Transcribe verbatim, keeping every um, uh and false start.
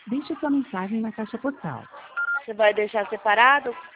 Deixe sua mensagem na caixa postal. Você vai deixar separado?